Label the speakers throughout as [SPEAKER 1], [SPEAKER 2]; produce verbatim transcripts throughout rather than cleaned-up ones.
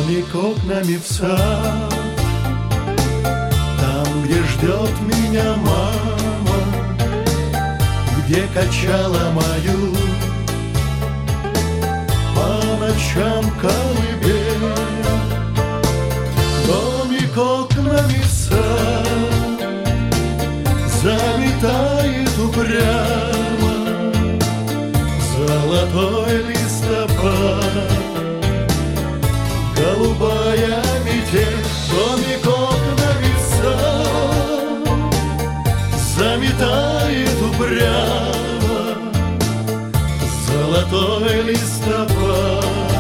[SPEAKER 1] Домик окнами в сад, там, где ждет меня мама, где качала мою по ночам колыбель. Домик окнами в сад заметает упрямо золотой листопад. Голубая метель, домик окнами в сад заметает упрямо золотой листопад.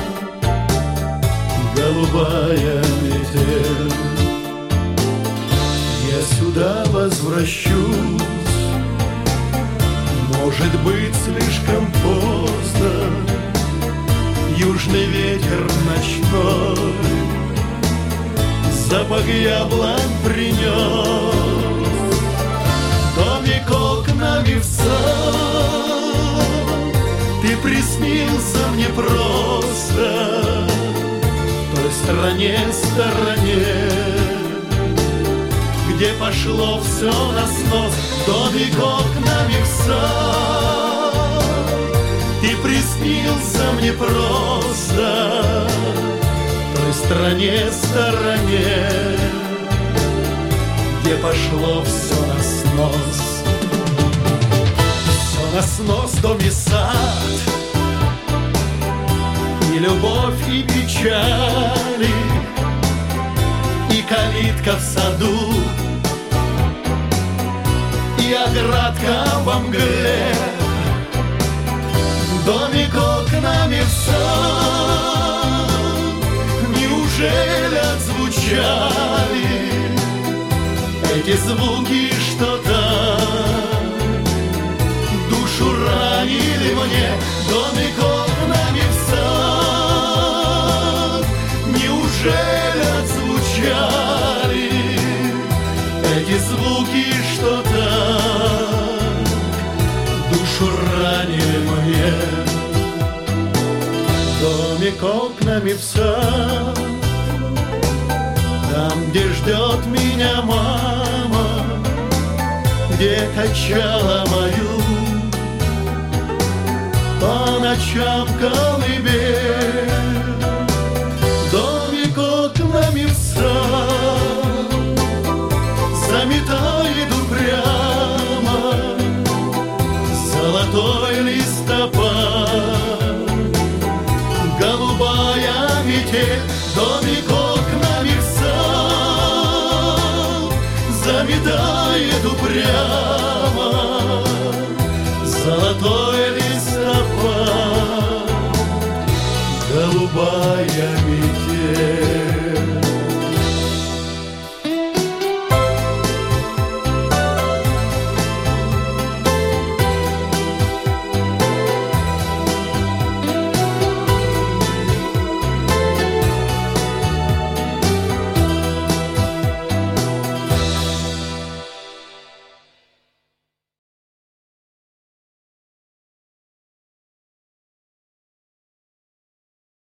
[SPEAKER 1] Голубая метель. Я сюда возвращусь, может быть, слишком поздно. Южный ветер ночной запах яблонь принес. Домик окнами в сад, ты приснился мне просто в той стороне, стороне, где пошло все на снос. Домик окнами в сад, ты приснился мне просто в той стороне, стороне, где пошло все на снос. Все на снос, дом и сад, и любовь, и печали, и калитка в саду, и оградка во мгле. Домик окнами в сад, неужели отзвучали эти звуки, что так душу ранили мне? Домик окнами в сад, неужели отзвучали эти звуки, что так душу ранили мне? Домик окнами в сад, там, где ждет меня мама, где качала мою по ночам колыбель. Домик окнами в сад заметает упрямо золотой листопад. Голубая метель, домик окнами в сад заметает упрямо золотой листопад. Голубая метель.